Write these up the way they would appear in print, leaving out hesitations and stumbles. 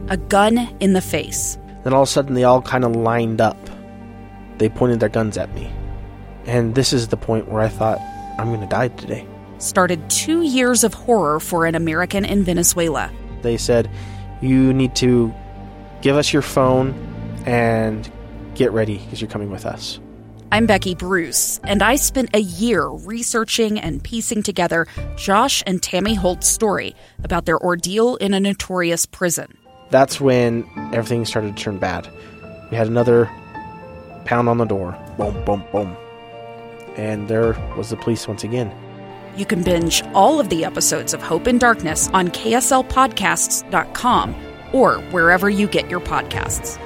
a gun in the face. Then all of a sudden they all kind of lined up. They pointed their guns at me. And this is the point where I thought, I'm going to die today. Started 2 years of horror for an American in Venezuela. They said, you need to give us your phone and get ready because you're coming with us. I'm Becky Bruce, and I spent a year researching and piecing together Josh and Tammy Holt's story about their ordeal in a notorious prison. That's when everything started to turn bad. We had another pound on the door. Boom, boom, boom. And there was the police once again. You can binge all of the episodes of Hope in Darkness on KSLpodcasts.com or wherever you get your podcasts.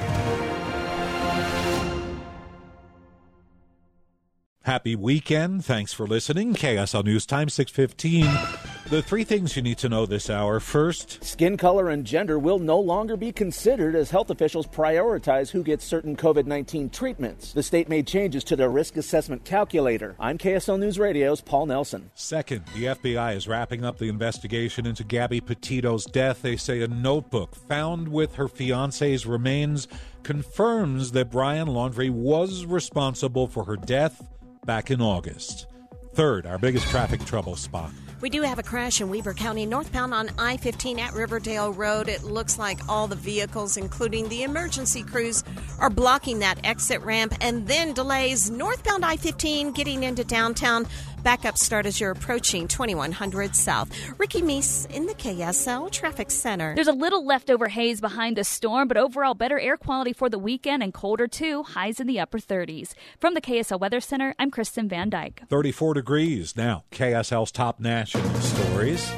Happy weekend. Thanks for listening. KSL News Time, 6:15. The three things you need to know this hour. First, skin color and gender will no longer be considered as health officials prioritize who gets certain COVID-19 treatments. The state made changes to their risk assessment calculator. I'm KSL News Radio's Paul Nelson. Second, the FBI is wrapping up the investigation into Gabby Petito's death. They say a notebook found with her fiancé's remains confirms that Brian Laundrie was responsible for her death back in August. Third, our biggest traffic trouble spot. We do have a crash in Weber County, northbound on I-15 at Riverdale Road. It looks like all the vehicles, including the emergency crews, are blocking that exit ramp, and then delays northbound I-15 getting into downtown. Backup start as you're approaching 2100 South. Ricky Meese in the KSL Traffic Center. There's a little leftover haze behind the storm, but overall better air quality for the weekend and colder too. Highs in the upper 30s. From the KSL Weather Center, I'm Kristen Van Dyke. 34 degrees now. KSL's top national stories.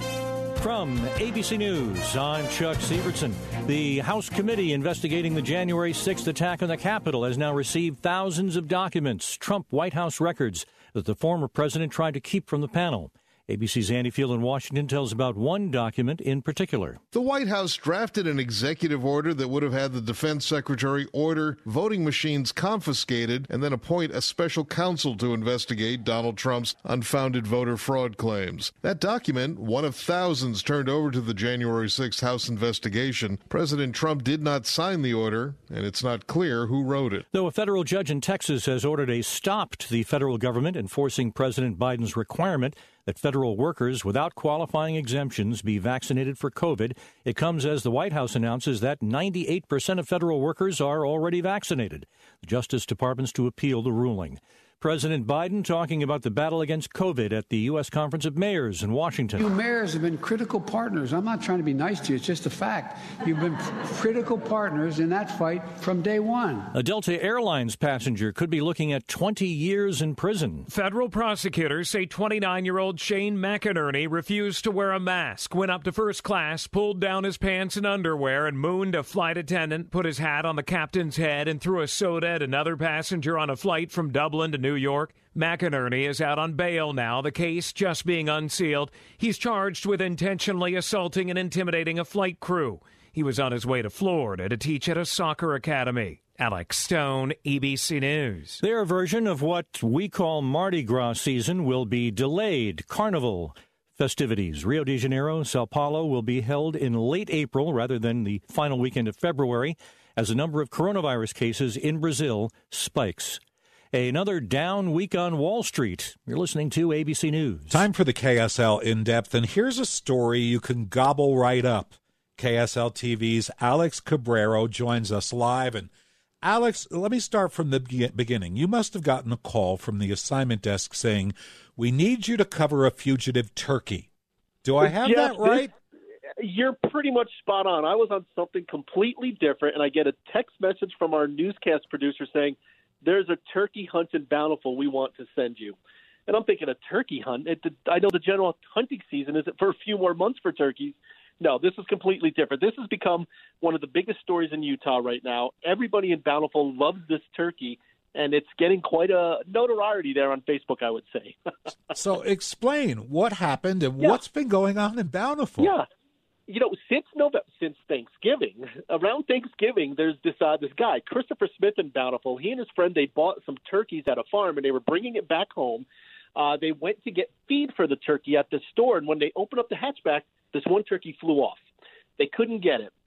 From ABC News, I'm Chuck Sievertson. The House committee investigating the January 6th attack on the Capitol has now received thousands of documents, Trump White House records, that the former president tried to keep from the panel. ABC's Andy Field in Washington tells about one document in particular. The White House drafted an executive order that would have had the defense secretary order voting machines confiscated and then appoint a special counsel to investigate Donald Trump's unfounded voter fraud claims. That document, one of thousands turned over to the January 6th House investigation, President Trump did not sign the order, and it's not clear who wrote it. Though a federal judge in Texas has ordered a stop to the federal government enforcing President Biden's requirement that federal workers without qualifying exemptions be vaccinated for COVID. It comes as the White House announces that 98% of federal workers are already vaccinated. The Justice Department's to appeal the ruling. President Biden talking about the battle against COVID at the U.S. Conference of Mayors in Washington. You mayors have been critical partners. I'm not trying to be nice to you. It's just a fact. You've been critical partners in that fight from day one. A Delta Airlines passenger could be looking at 20 years in prison. Federal prosecutors say 29-year-old Shane McInerney refused to wear a mask, went up to first class, pulled down his pants and underwear, and mooned a flight attendant, put his hat on the captain's head, and threw a soda at another passenger on a flight from Dublin to New York. McInerney is out on bail now, the case just being unsealed. He's charged with intentionally assaulting and intimidating a flight crew. He was on his way to Florida to teach at a soccer academy. Alex Stone, ABC News. Their version of what we call Mardi Gras season will be delayed. Carnival festivities. Rio de Janeiro, Sao Paulo will be held in late April rather than the final weekend of February as the number of coronavirus cases in Brazil spikes. Another down week on Wall Street. You're listening to ABC News. Time for the KSL In-Depth, and here's a story you can gobble right up. KSL TV's Alex Cabrero joins us live. And Alex, let me start from the beginning. You must have gotten a call from the assignment desk saying, we need you to cover a fugitive turkey. Do I have that right? You're pretty much spot on. I was on something completely different, and I get a text message from our newscast producer saying, there's a turkey hunt in Bountiful we want to send you. And I'm thinking, a turkey hunt? I know the general hunting season is for a few more months for turkeys. No, this is completely different. This has become one of the biggest stories in Utah right now. Everybody in Bountiful loves this turkey, and it's getting quite a notoriety there on Facebook, I would say. So explain what happened and what's been going on in Bountiful. Yeah. You know, since Thanksgiving, around Thanksgiving, there's this guy, Christopher Smith in Bountiful. He and his friend, they bought some turkeys at a farm, and they were bringing it back home. They went to get feed for the turkey at the store, and when they opened up the hatchback, this one turkey flew off. They couldn't get it.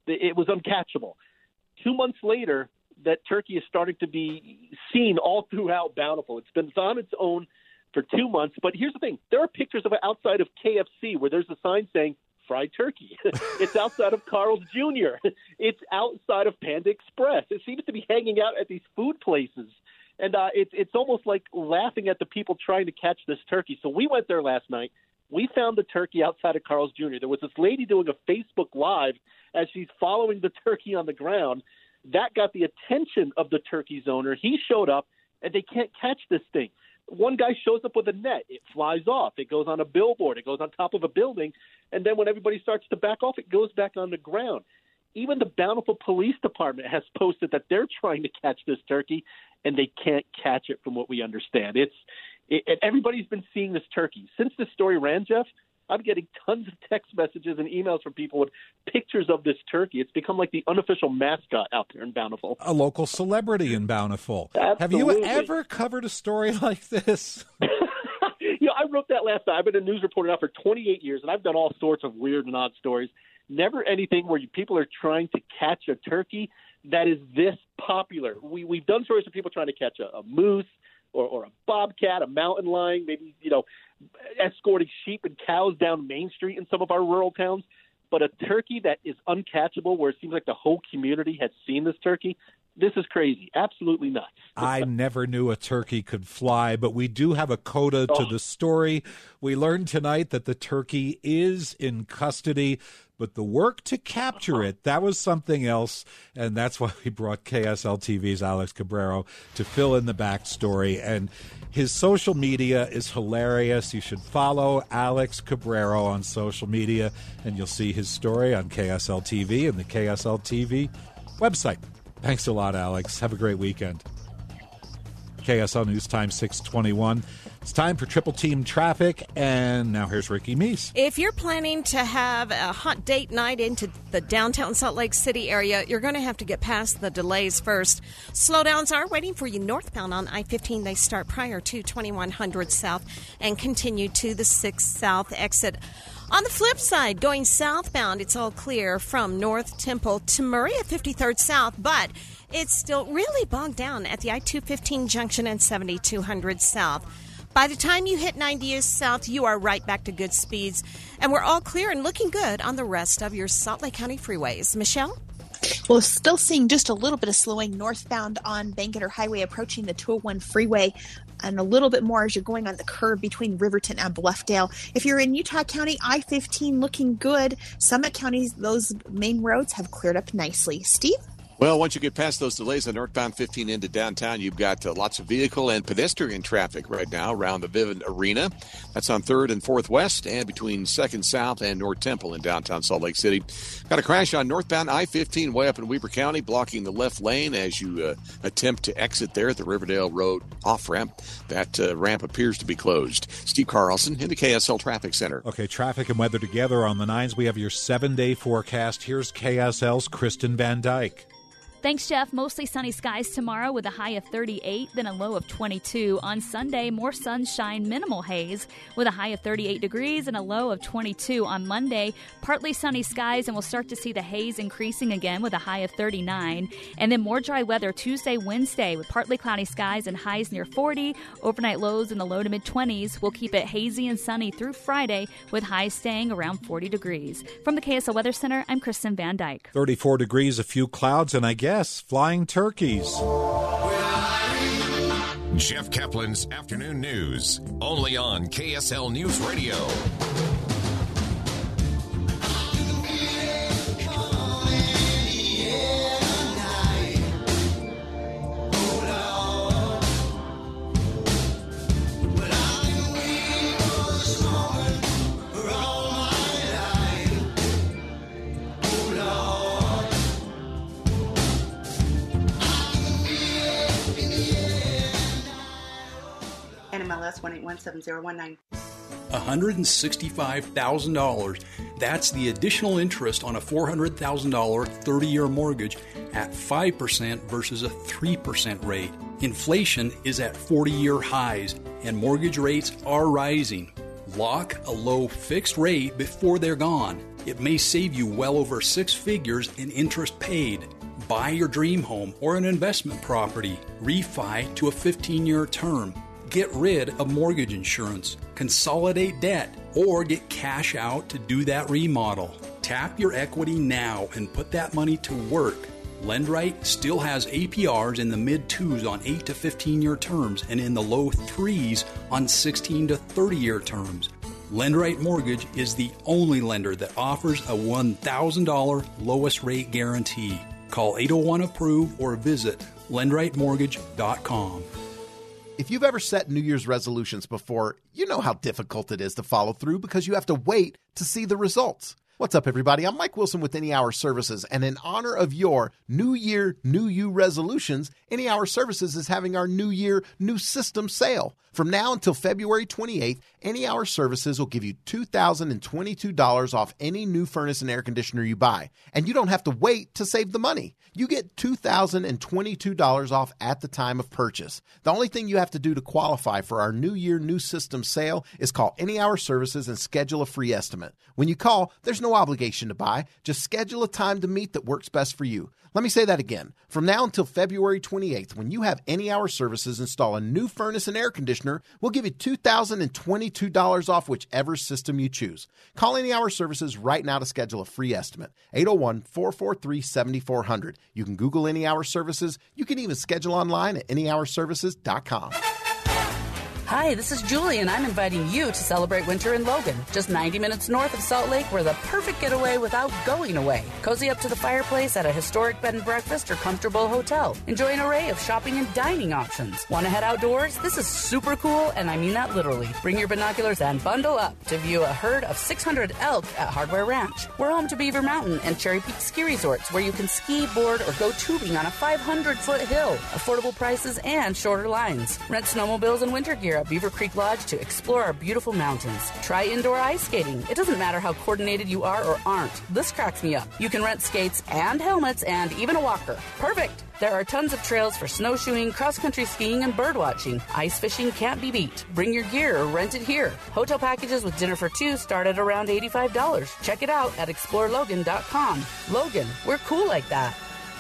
It was uncatchable. 2 months later, that turkey is starting to be seen all throughout Bountiful. It's been on its own for 2 months. But here's the thing. There are pictures of it outside of KFC where there's a sign saying fried turkey. It's outside of Carl's Jr. It's outside of Panda Express. It seems to be hanging out at these food places. And it's almost like laughing at the people trying to catch this turkey. So we went there last night. We found the turkey outside of Carl's Jr. There was this lady doing a Facebook Live as she's following the turkey on the ground. That got the attention of the turkey's owner. He showed up, and they can't catch this thing. One guy shows up with a net. It flies off. It goes on a billboard. It goes on top of a building. And then when everybody starts to back off, it goes back on the ground. Even the Bountiful Police Department has posted that they're trying to catch this turkey, and they can't catch it from what we understand. Everybody's been seeing this turkey. Since this story ran, Jeff, I'm getting tons of text messages and emails from people with pictures of this turkey. It's become like the unofficial mascot out there in Bountiful. A local celebrity in Bountiful. Absolutely. Have you ever covered a story like this? I wrote that last night. I've been a news reporter now for 28 years, and I've done all sorts of weird and odd stories. Never anything where people are trying to catch a turkey that is this popular. We've done stories of people trying to catch a moose or a bobcat, a mountain lion, maybe, escorting sheep and cows down Main Street in some of our rural towns. But a turkey that is uncatchable, where it seems like the whole community has seen this turkey, this is crazy. Absolutely nuts. I never knew a turkey could fly, but we do have a coda to the story. We learned tonight that the turkey is in custody, but the work to capture it, that was something else, and that's why we brought KSL TV's Alex Cabrero to fill in the backstory. And his social media is hilarious. You should follow Alex Cabrero on social media, and you'll see his story on KSL TV and the KSL TV website. Thanks a lot, Alex. Have a great weekend. KSL News Time 621. It's time for Triple Team Traffic, and now here's Ricky Meese. If you're planning to have a hot date night into the downtown Salt Lake City area, you're going to have to get past the delays first. Slowdowns are waiting for you northbound on I-15. They start prior to 2100 South and continue to the 6 South exit. On the flip side, going southbound, it's all clear from North Temple to Murray at 53rd South, but it's still really bogged down at the I-215 junction and 7200 South. By the time you hit 90th South, you are right back to good speeds, and we're all clear and looking good on the rest of your Salt Lake County freeways. Michelle? Well, still seeing just a little bit of slowing northbound on Bangerter Highway approaching the 201 freeway, and a little bit more as you're going on the curve between Riverton and Bluffdale. If you're in Utah County, I-15 looking good. Summit County, those main roads have cleared up nicely. Steve? Well, once you get past those delays on northbound 15 into downtown, you've got lots of vehicle and pedestrian traffic right now around the Vivint Arena. That's on 3rd and 4th West and between 2nd South and North Temple in downtown Salt Lake City. Got a crash on northbound I-15 way up in Weber County, blocking the left lane as you attempt to exit there at the Riverdale Road off-ramp. That ramp appears to be closed. Steve Carlson in the KSL Traffic Center. Okay, traffic and weather together on the 9s. We have your 7-day forecast. Here's KSL's Kristen Van Dyke. Thanks, Jeff. Mostly sunny skies tomorrow with a high of 38, then a low of 22. On Sunday, more sunshine, minimal haze with a high of 38 degrees and a low of 22. On Monday, partly sunny skies, and we'll start to see the haze increasing again with a high of 39. And then more dry weather Tuesday, Wednesday with partly cloudy skies and highs near 40. Overnight lows in the low to mid-20s. We'll keep it hazy and sunny through Friday with highs staying around 40 degrees. From the KSL Weather Center, I'm Kristen Van Dyke. 34 degrees, a few clouds, and I guess flying turkeys. Jeff Kaplan's Afternoon News, only on KSL News Radio. NMLS 1817019. $165,000. That's the additional interest on a $400,000 30-year mortgage at 5% versus a 3% rate. Inflation is at 40-year highs, and mortgage rates are rising. Lock a low fixed rate before they're gone. It may save you well over 6 figures in interest paid. Buy your dream home or an investment property. Refi to a 15-year term. Get rid of mortgage insurance. Consolidate debt or get cash out to do that remodel. Tap your equity now and put that money to work. Lendrite still has APRs in the mid-2s on 8 to 15-year terms and in the low 3s on 16 to 30-year terms. Lendrite Mortgage is the only lender that offers a $1,000 lowest rate guarantee. Call 801-APPROVE or visit lendritemortgage.com. If you've ever set New Year's resolutions before, you know how difficult it is to follow through because you have to wait to see the results. What's up, everybody? I'm Mike Wilson with Any Hour Services, and in honor of your New Year, New You resolutions, Any Hour Services is having our New Year, New System sale. From now until February 28th, Any Hour Services will give you $2,022 off any new furnace and air conditioner you buy, and you don't have to wait to save the money. You get $2,022 off at the time of purchase. The only thing you have to do to qualify for our New Year, New System sale is call Any Hour Services and schedule a free estimate. When you call, there's no obligation to buy. Just schedule a time to meet that works best for you. Let me say that again. From now until February 28th, when you have Any Hour Services install a new furnace and air conditioner, we'll give you $2,022 off whichever system you choose. Call Any Hour Services right now to schedule a free estimate. 801-443-7400. You can Google Any Hour Services. You can even schedule online at anyhourservices.com. Hi, this is Julie, and I'm inviting you to celebrate winter in Logan, just 90 minutes north of Salt Lake. We're the perfect getaway without going away. Cozy up to the fireplace at a historic bed and breakfast or comfortable hotel. Enjoy an array of shopping and dining options. Want to head outdoors? This is super cool, and I mean that literally. Bring your binoculars and bundle up to view a herd of 600 elk at Hardware Ranch. We're home to Beaver Mountain and Cherry Peak Ski Resorts, where you can ski, board, or go tubing on a 500-foot hill. Affordable prices and shorter lines. Rent snowmobiles and winter gear at Beaver Creek Lodge to explore our beautiful mountains. Try indoor ice skating. It doesn't matter how coordinated you are or aren't. This cracks me up. You can rent skates and helmets and even a walker. Perfect! There are tons of trails for snowshoeing, cross-country skiing, and birdwatching. Ice fishing can't be beat. Bring your gear or rent it here. Hotel packages with dinner for two start at around $85. Check it out at explorelogan.com. Logan, we're cool like that.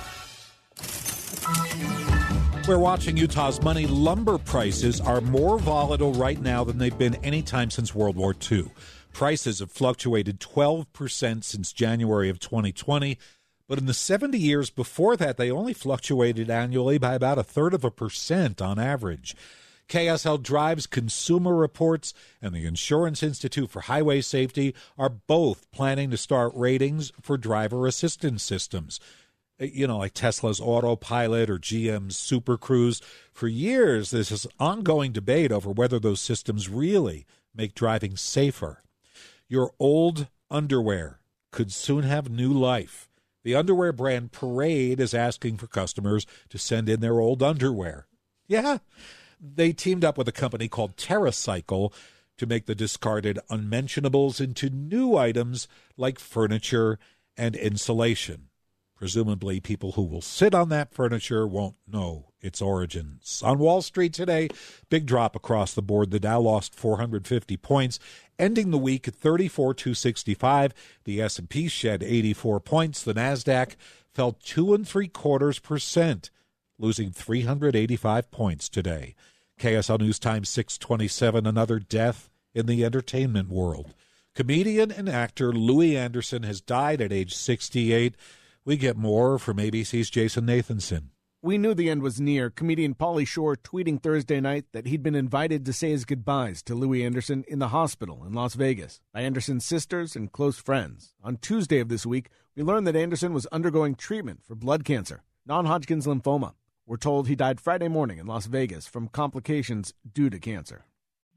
We're watching Utah's money. Lumber prices are more volatile right now than they've been any time since World War II. Prices have fluctuated 12% since January of 2020, but in the 70 years before that, they only fluctuated annually by about 1/3% on average. KSL Drive's Consumer Reports and the Insurance Institute for Highway Safety are both planning to start ratings for driver assistance systems. You know, like Tesla's Autopilot or GM's Super Cruise. For years, there's this ongoing debate over whether those systems really make driving safer. Your old underwear could soon have new life. The underwear brand Parade is asking for customers to send in their old underwear. Yeah, they teamed up with a company called TerraCycle to make the discarded unmentionables into new items like furniture and insulation. Presumably, people who will sit on that furniture won't know its origins. On Wall Street today, big drop across the board. The Dow lost 450 points, ending the week at 34,265. The S&P shed 84 points. The Nasdaq fell 2 3/4%, losing 385 points today. KSL News Time 6:27. Another death in the entertainment world. Comedian and actor Louis Anderson has died at age 68. We get more from ABC's Jason Nathanson. We knew the end was near. Comedian Pauly Shore tweeting Thursday night that he'd been invited to say his goodbyes to Louis Anderson in the hospital in Las Vegas by Anderson's sisters and close friends. On Tuesday of this week, we learned that Anderson was undergoing treatment for blood cancer, non-Hodgkin's lymphoma. We're told he died Friday morning in Las Vegas from complications due to cancer.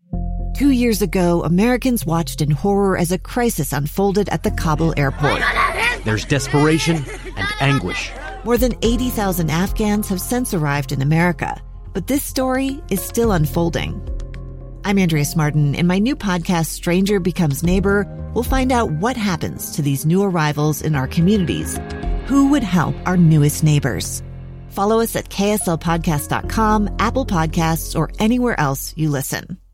2 years ago, Americans watched in horror as a crisis unfolded at the Kabul airport. There's desperation and anguish. More than 80,000 Afghans have since arrived in America, but this story is still unfolding. I'm Andrea Smartin. In my new podcast, Stranger Becomes Neighbor, we'll find out what happens to these new arrivals in our communities. Who would help our newest neighbors? Follow us at kslpodcast.com, Apple Podcasts, or anywhere else you listen.